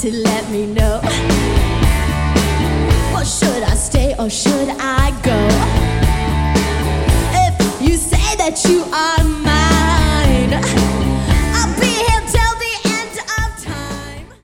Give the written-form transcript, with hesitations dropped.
to let me know. Well, should I stay or should I go? If you say that you are